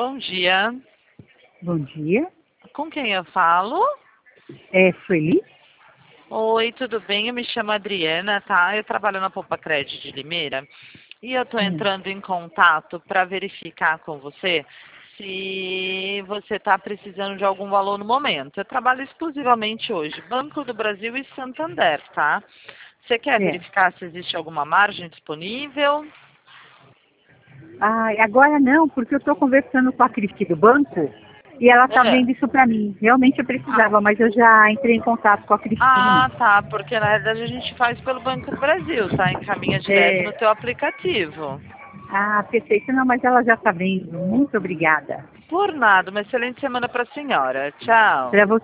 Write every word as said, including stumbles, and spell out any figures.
Bom dia. Bom dia. Com quem eu falo? É Sueli? Oi, tudo bem? Eu me chamo Adriana, tá? Eu trabalho na Poupa Cred de Limeira e eu tô Hum. entrando em contato para verificar com você se você está precisando de algum valor no momento. Eu trabalho exclusivamente hoje, Banco do Brasil e Santander, tá? Você quer É. verificar se existe alguma margem disponível? Ah, agora não, porque eu estou conversando com a Cristi do banco e ela está É. vendo isso para mim. Realmente eu precisava, mas eu já entrei em contato com a Cristina. Ah, tá, porque na realidade a gente faz pelo Banco do Brasil, tá? Encaminha direto no É. teu aplicativo. Ah, perfeito. Não, mas ela já está vendo. Muito obrigada. Por nada, uma excelente semana para a senhora. Tchau. Para você.